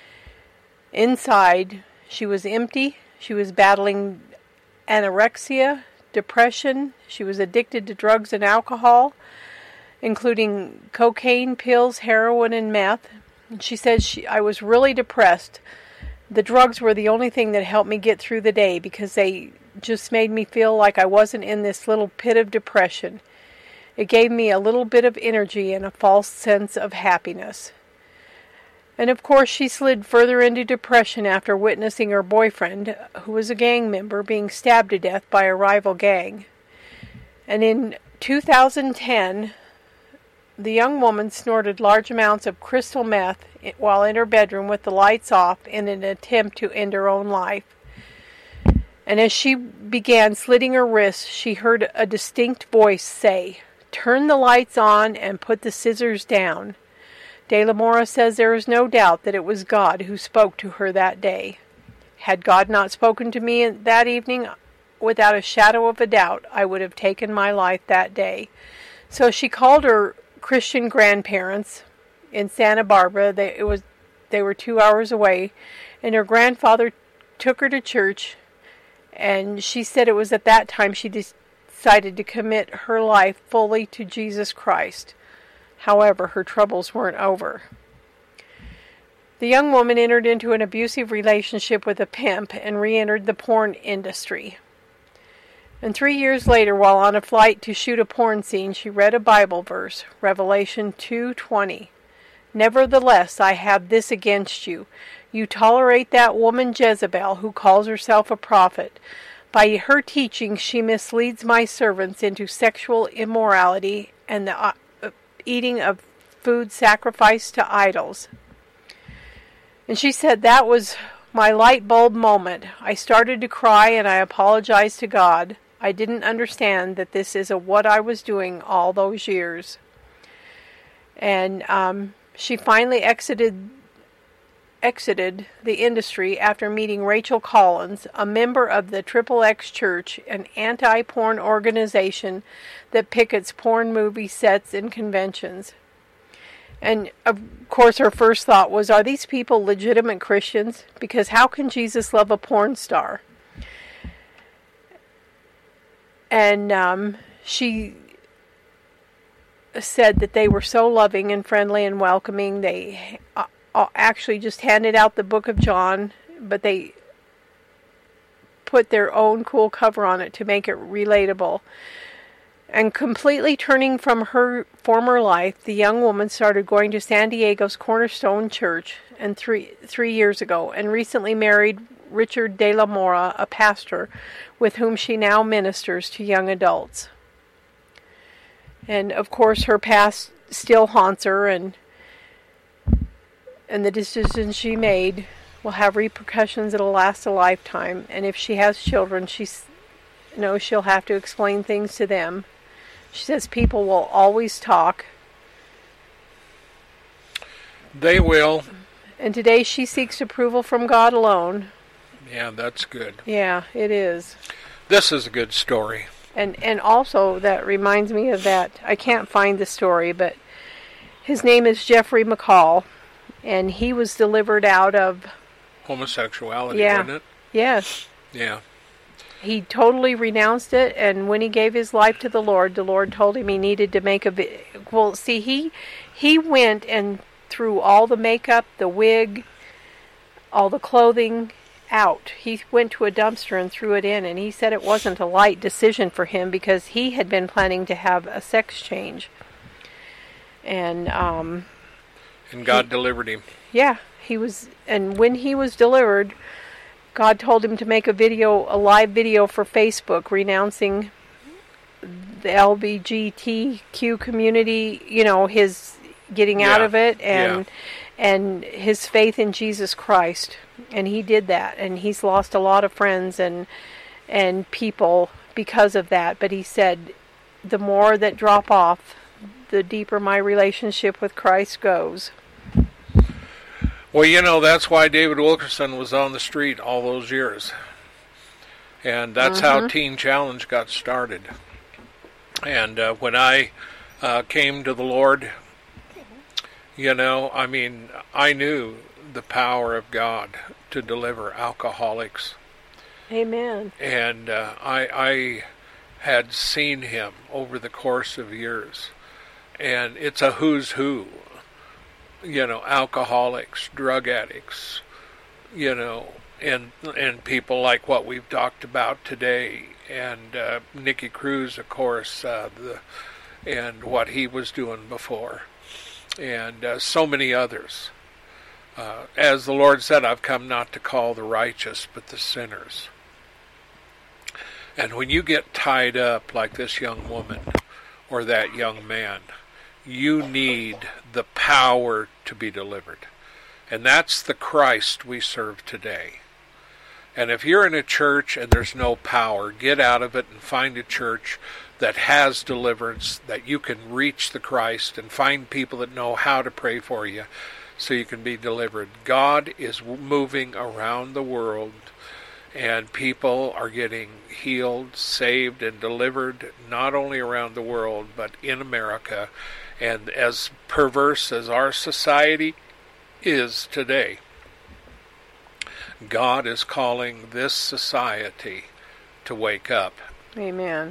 inside, she was empty. She was battling anorexia, depression. She was addicted to drugs and alcohol, including cocaine, pills, heroin, and meth. And she said, she, I was really depressed. The drugs were the only thing that helped me get through the day because they just made me feel like I wasn't in this little pit of depression. It gave me a little bit of energy and a false sense of happiness. And of course, she slid further into depression after witnessing her boyfriend, who was a gang member, being stabbed to death by a rival gang. And in two thousand ten, the young woman snorted large amounts of crystal meth while in her bedroom with the lights off in an attempt to end her own life. And as she began slitting her wrists, she heard a distinct voice say, "Turn the lights on and put the scissors down." De La Mora says there is no doubt that it was God who spoke to her that day. Had God not spoken to me that evening, without a shadow of a doubt, I would have taken my life that day. So she called her Christian grandparents in Santa Barbara. They, it was, they were two hours away, and her grandfather took her to church, and she said it was at that time she decided to commit her life fully to Jesus Christ. However, her troubles weren't over. The young woman entered into an abusive relationship with a pimp and re-entered the porn industry. And three years later, while on a flight to shoot a porn scene, she read a Bible verse, Revelation two twenty. Nevertheless, I have this against you. You tolerate that woman Jezebel, who calls herself a prophet. By her teaching, she misleads my servants into sexual immorality and the uh, eating of food sacrificed to idols. And she said that was my light bulb moment. I started to cry and I apologized to God. I didn't understand that this is a, what I was doing all those years. And um, she finally exited exited the industry after meeting Rachel Collins, a member of the Triple X Church, an anti-porn organization that pickets porn movie sets and conventions. And, of course, her first thought was, are these people legitimate Christians? Because how can Jesus love a porn star? And um, she said that they were so loving and friendly and welcoming. They uh, actually just handed out the book of John, but they put their own cool cover on it to make it relatable. And completely turning from her former life, the young woman started going to San Diego's Cornerstone Church and three three years ago, and recently married Richard De La Mora, a pastor, with whom she now ministers to young adults. And of course, her past still haunts her, and and the decisions she made will have repercussions that'll last a lifetime. And if she has children, she knows she'll have to explain things to them. She says people will always talk. They will. And today she seeks approval from God alone. Yeah, that's good. Yeah, it is. This is a good story. And and also that reminds me of that. I can't find the story, but his name is Jeffrey McCall, and he was delivered out of homosexuality, yeah, wasn't it? Yes. Yeah. He totally renounced it, and when he gave his life to the Lord, the Lord told him he needed to make a... Vi- well, see, he he went and threw all the makeup, the wig, all the clothing out. He went to a dumpster and threw it in, and he said it wasn't a light decision for him because he had been planning to have a sex change. And, um... And God he, delivered him. Yeah, he was... And when he was delivered... God told him to make a video, a live video for Facebook, renouncing the L G B T Q community, you know, his getting yeah. out of it, and yeah. and his faith in Jesus Christ. And he did that, and he's lost a lot of friends and and people because of that. But he said, the more that drop off, the deeper my relationship with Christ goes. Well, you know, that's why David Wilkerson was on the street all those years. And that's mm-hmm. how Teen Challenge got started. And uh, when I uh, came to the Lord, you know, I mean, I knew the power of God to deliver alcoholics. Amen. And uh, I, I had seen him over the course of years. And it's a who's who. You know, alcoholics, drug addicts, you know, and and people like what we've talked about today, and uh, Nicky Cruz, of course, uh, the and what he was doing before, and uh, so many others. Uh, as the Lord said, I've come not to call the righteous, but the sinners. And when you get tied up like this young woman or that young man, you need the power to be delivered. And that's the Christ we serve today. And if you're in a church and there's no power, get out of it and find a church that has deliverance, that you can reach the Christ and find people that know how to pray for you. so you can be delivered. God is moving around the world, and people are getting healed, saved, and delivered, not only around the world, but in America. And as perverse as our society is today, God is calling this society to wake up. Amen.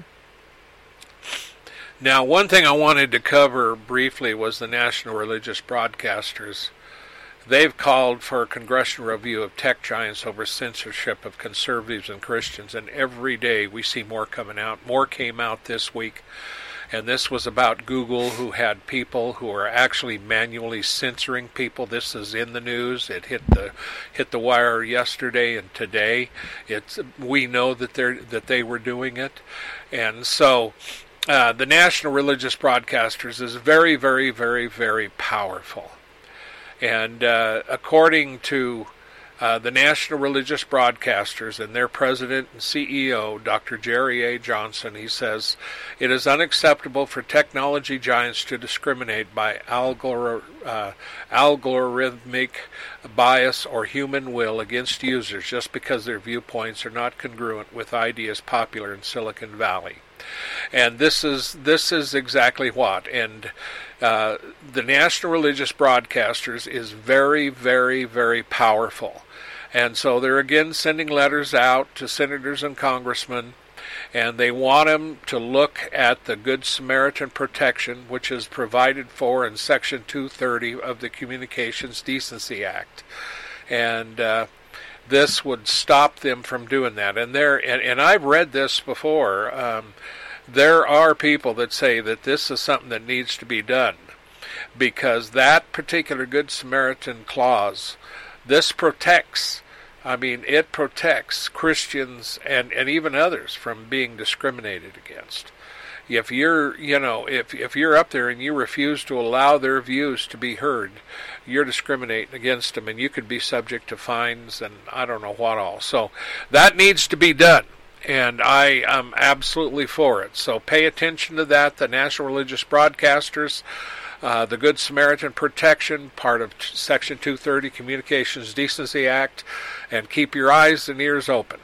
Now, one thing I wanted to cover briefly was the National Religious Broadcasters. They've called for a congressional review of tech giants over censorship of conservatives and Christians, and every day we see more coming out. More came out this week, and this was about Google, who had people who are actually manually censoring people. This is in the news. It hit the hit the wire yesterday and today. It's we know that they're that they were doing it, and so. Uh, the National Religious Broadcasters is very, very, very, very powerful. And uh, according to uh, the National Religious Broadcasters and their president and C E O, Doctor Jerry A. Johnson, he says, it is unacceptable for technology giants to discriminate by algor- uh, algorithmic bias or human will against users just because their viewpoints are not congruent with ideas popular in Silicon Valley. And this is this is exactly what. And uh, the National Religious Broadcasters is very, very, very powerful. And so they're again sending letters out to senators and congressmen, and they want them to look at the Good Samaritan protection, which is provided for in Section two thirty of the Communications Decency Act. And uh, this would stop them from doing that. And there, and, and I've read this before. Um, there are people that say that this is something that needs to be done, because that particular Good Samaritan clause, this protects, I mean, it protects Christians and, and even others from being discriminated against. If you're, you know, if if you're up there and you refuse to allow their views to be heard, you're discriminating against them, and you could be subject to fines and I don't know what all. So that needs to be done, and I am absolutely for it. So pay attention to that. The National Religious Broadcasters, uh, the Good Samaritan protection, part of Section two thirty Communications Decency Act, and keep your eyes and ears open.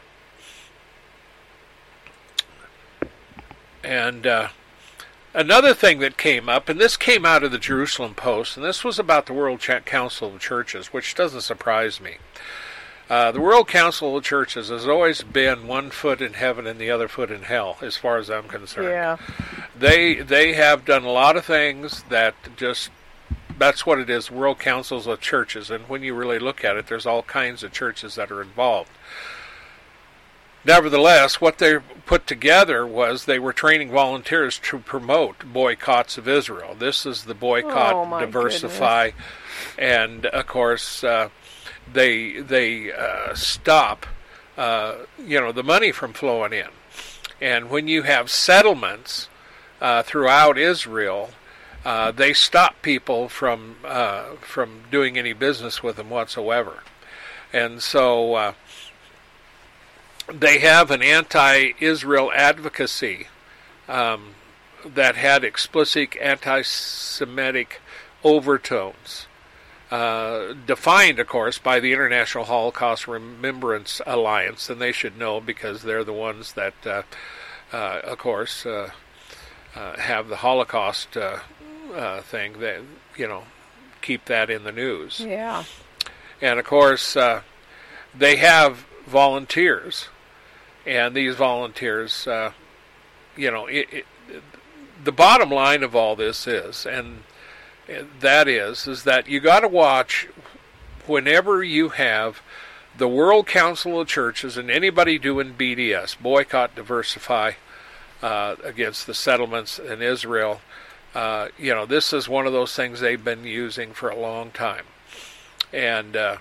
And uh, another thing that came up, and this came out of the Jerusalem Post, and this was about the World Council of Churches, which doesn't surprise me. Uh, the World Council of Churches has always been one foot in heaven and the other foot in hell, as far as I'm concerned. Yeah. They they have done a lot of things that just, that's what it is, World Councils of Churches, and when you really look at it, there's all kinds of churches that are involved. Nevertheless, what they put together was they were training volunteers to promote boycotts of Israel. This is the boycott, oh, diversify, goodness. And of course uh, they they uh, stop uh, you know the money from flowing in. And when you have settlements uh, throughout Israel, uh, they stop people from uh, from doing any business with them whatsoever. And so. Uh, They have an anti-Israel advocacy um, that had explicit anti-Semitic overtones, uh, defined, of course, by the International Holocaust Remembrance Alliance, and they should know because they're the ones that, uh, uh, of course, uh, uh, have the Holocaust uh, uh, thing. That you know, keep that in the news. Yeah. And of course, uh, they have volunteers. And these volunteers, uh, you know, it, it, the bottom line of all this is, and that is, is that you got to watch whenever you have the World Council of Churches and anybody doing B D S, boycott, diversify, uh, against the settlements in Israel. Uh, you know, this is one of those things they've been using for a long time, and uh,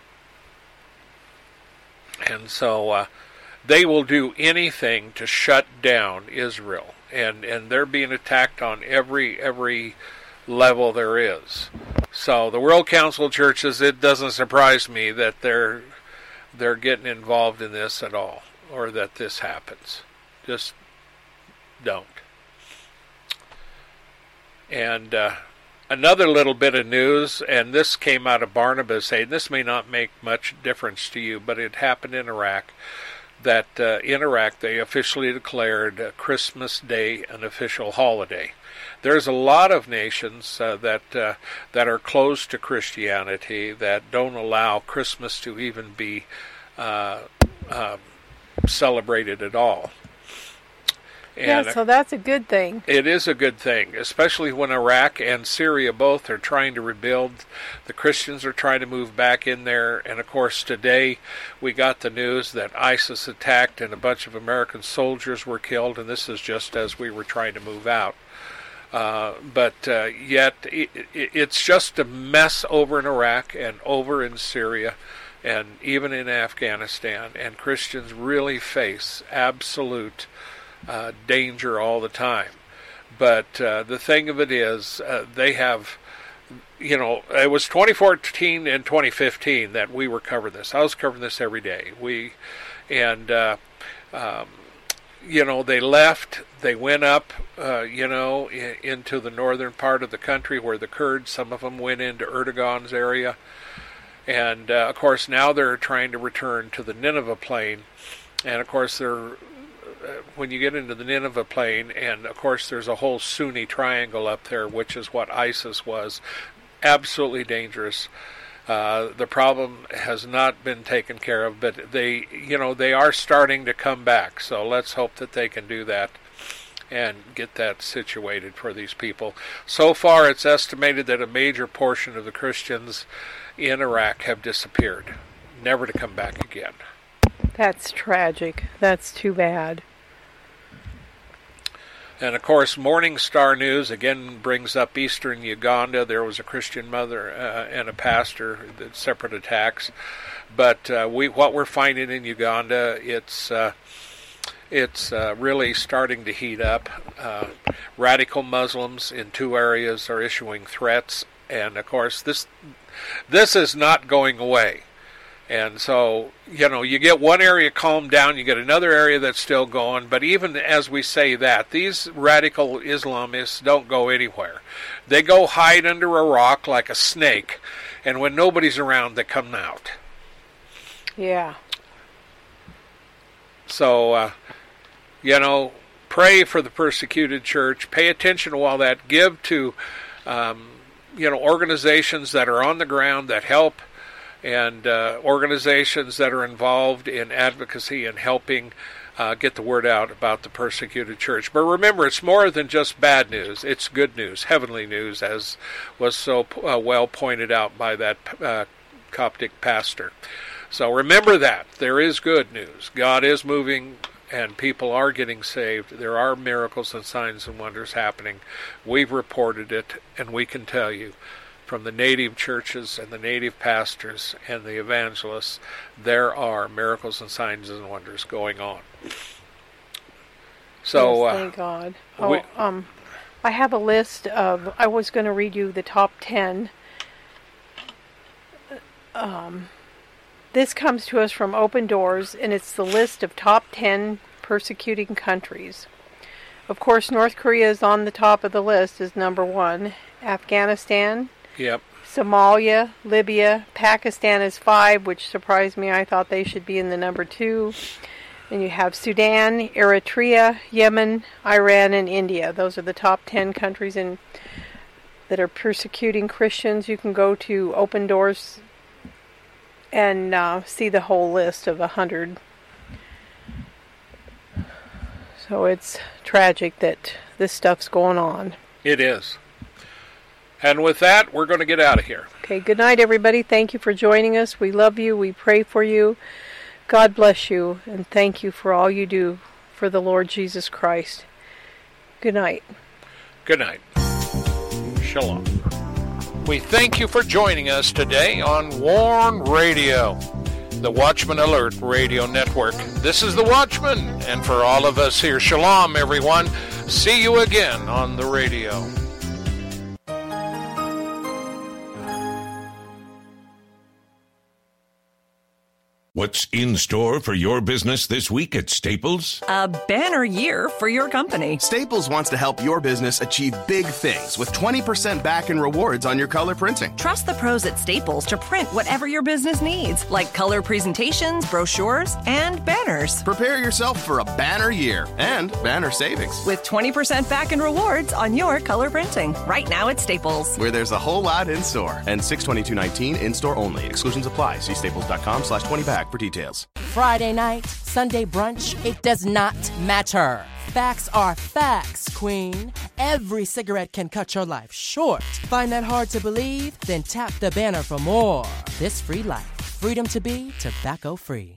and so. Uh, They will do anything to shut down Israel, and, and they're being attacked on every every level there is. So the World Council of Churches, it doesn't surprise me that they're they're getting involved in this at all, or that this happens. Just don't. And uh, another little bit of news, and this came out of Barnabas Aid. This may not make much difference to you, but it happened in Iraq. That uh, in Iraq they officially declared uh, Christmas Day an official holiday. There's a lot of nations uh, that uh, that are closed to Christianity that don't allow Christmas to even be uh, uh, celebrated at all. And yeah, so that's a good thing. It is a good thing, especially when Iraq and Syria both are trying to rebuild. The Christians are trying to move back in there. And, of course, today we got the news that ISIS attacked and a bunch of American soldiers were killed, and this is just as we were trying to move out. Uh, but uh, yet it, it, it's just a mess over in Iraq and over in Syria and even in Afghanistan. And Christians really face absolute Uh, danger all the time. But uh, the thing of it is, uh, they have, you know, it was twenty fourteen and twenty fifteen that we were covering this. I was covering this every day. We, and, uh, um, you know, they left, they went up, uh, you know, in, into the northern part of the country where the Kurds, some of them went into Erdogan's area. And, uh, of course, now they're trying to return to the Nineveh plain. And, of course, they're when you get into the Nineveh plain, and of course there's a whole Sunni triangle up there, which is what ISIS was, absolutely dangerous. Uh, the problem has not been taken care of, but they, you know, they are starting to come back. So let's hope that they can do that and get that situated for these people. So far, it's estimated that a major portion of the Christians in Iraq have disappeared, never to come back again. That's tragic. That's too bad. And, of course, Morning Star News, again, brings up eastern Uganda. There was a Christian mother uh, and a pastor, separate attacks. But uh, we, what we're finding in Uganda, it's uh, it's uh, really starting to heat up. Uh, radical Muslims in two areas are issuing threats. And, of course, this this is not going away. And so, you know, you get one area calmed down, you get another area that's still going. But even as we say that, these radical Islamists don't go anywhere. They go hide under a rock like a snake, and when nobody's around, they come out. Yeah. So, uh, you know, pray for the persecuted church. Pay attention to all that. Give to, um, you know, organizations that are on the ground that help, and uh, organizations that are involved in advocacy and helping uh, get the word out about the persecuted church. But remember, it's more than just bad news. It's good news, heavenly news, as was so uh, well pointed out by that uh, Coptic pastor. So remember that. There is good news. God is moving, and people are getting saved. There are miracles and signs and wonders happening. We've reported it, and we can tell you, from the native churches and the native pastors and the evangelists, there are miracles and signs and wonders going on. So, yes, thank uh, God. Oh, we, um, I have a list of. I was going to read you the top ten. Um, this comes to us from Open Doors, and it's the list of top ten persecuting countries. Of course, North Korea is on the top of the list as number one. Afghanistan. Yep. Somalia, Libya, Pakistan is five, which surprised me. I thought they should be in the number two. And you have Sudan, Eritrea, Yemen, Iran, and India. Those are the top ten countries in that are persecuting Christians. You can go to Open Doors and uh, see the whole list of a hundred. So it's tragic that this stuff's going on. It is. And with that, we're going to get out of here. Okay, good night, everybody. Thank you for joining us. We love you. We pray for you. God bless you, and thank you for all you do for the Lord Jesus Christ. Good night. Good night. Shalom. We thank you for joining us today on Warn Radio, the Watchman Alert Radio Network. This is the Watchman, and for all of us here, shalom, everyone. See you again on the radio. What What's in store for your business this week at Staples? A banner year for your company. Staples wants to help your business achieve big things with twenty percent back in rewards on your color printing. Trust the pros at Staples to print whatever your business needs, like color presentations, brochures, and banners. Prepare yourself for a banner year and banner savings. With twenty percent back in rewards on your color printing. Right now at Staples. Where there's a whole lot in store. And six twenty-two nineteen in-store only. Exclusions apply. See staples.com slash 20 bag for details. Friday night, Sunday brunch, it does not matter. Facts are facts, Queen. Every cigarette can cut your life short. Find that hard to believe? Then tap the banner for more. This free life. Freedom to be tobacco free.